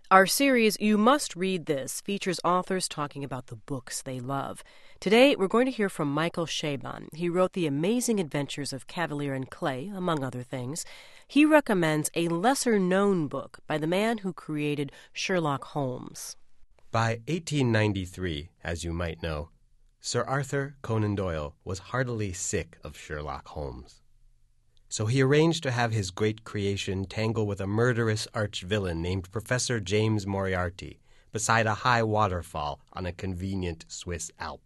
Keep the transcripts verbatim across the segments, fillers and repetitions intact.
Our series, You Must Read This, features authors talking about the books they love. Today, we're going to hear from Michael Chabon. He wrote The Amazing Adventures of Kavalier and Clay, among other things. He recommends a lesser-known book by the man who created Sherlock Holmes. By eighteen ninety-three, as you might know, Sir Arthur Conan Doyle was heartily sick of Sherlock Holmes. So he arranged to have his great creation tangle with a murderous arch-villain named Professor James Moriarty beside a high waterfall on a convenient Swiss Alp.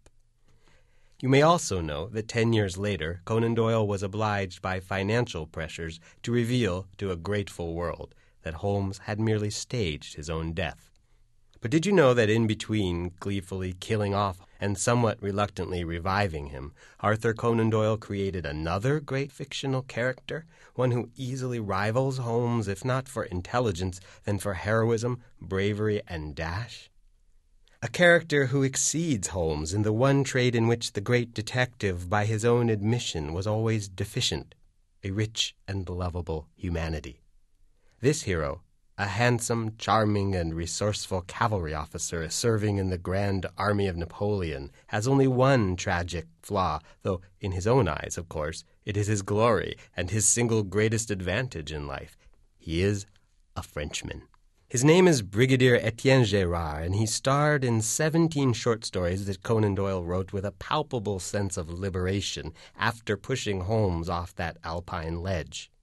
You may also know that ten years later, Conan Doyle was obliged by financial pressures to reveal to a grateful world that Holmes had merely staged his own death. But did you know that in between gleefully killing off and somewhat reluctantly reviving him, Arthur Conan Doyle created another great fictional character, one who easily rivals Holmes, if not for intelligence, then for heroism, bravery, and dash? A character who exceeds Holmes in the one trait in which the great detective, by his own admission, was always deficient, a rich and lovable humanity. This hero, a handsome, charming, and resourceful cavalry officer serving in the Grand Army of Napoleon, has only one tragic flaw, though in his own eyes, of course, it is his glory and his single greatest advantage in life. He is a Frenchman. His name is Brigadier Etienne Gérard, and he starred in seventeen short stories that Conan Doyle wrote with a palpable sense of liberation after pushing Holmes off that alpine ledge.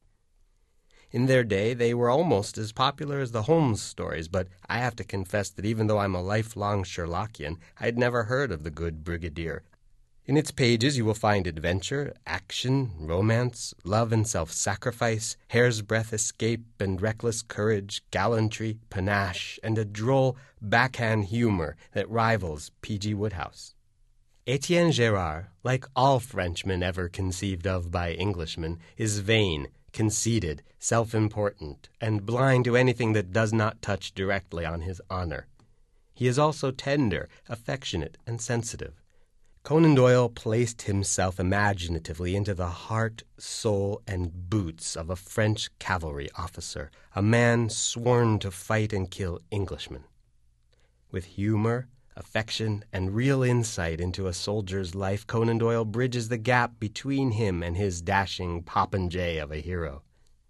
In their day, they were almost as popular as the Holmes stories, but I have to confess that even though I'm a lifelong Sherlockian, I had never heard of the good Brigadier. In its pages you will find adventure, action, romance, love and self-sacrifice, hair's-breadth escape and reckless courage, gallantry, panache, and a droll backhand humor that rivals P G Wodehouse. Etienne Gérard, like all Frenchmen ever conceived of by Englishmen, is vain, conceited, self-important, and blind to anything that does not touch directly on his honor. He is also tender, affectionate, and sensitive. Conan Doyle placed himself imaginatively into the heart, soul, and boots of a French cavalry officer, a man sworn to fight and kill Englishmen. With humor, affection, and real insight into a soldier's life, Conan Doyle bridges the gap between him and his dashing popinjay of a hero.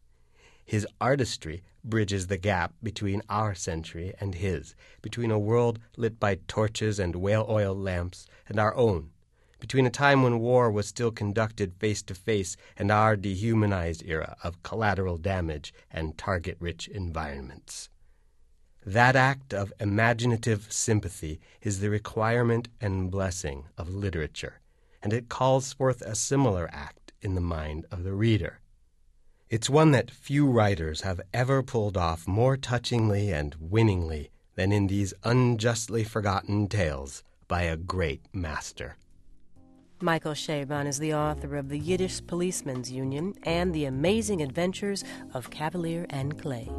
His artistry bridges the gap between our century and his, between a world lit by torches and whale-oil lamps and our own, between a time when war was still conducted face-to-face and our dehumanized era of collateral damage and target-rich environments. That act of imaginative sympathy is the requirement and blessing of literature, and it calls forth a similar act in the mind of the reader. It's one that few writers have ever pulled off more touchingly and winningly than in these unjustly forgotten tales by a great master. Michael Chabon is the author of The Yiddish Policemen's Union and The Amazing Adventures of Kavalier and Clay.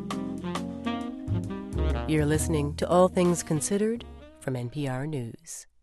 You're listening to All Things Considered from N P R News.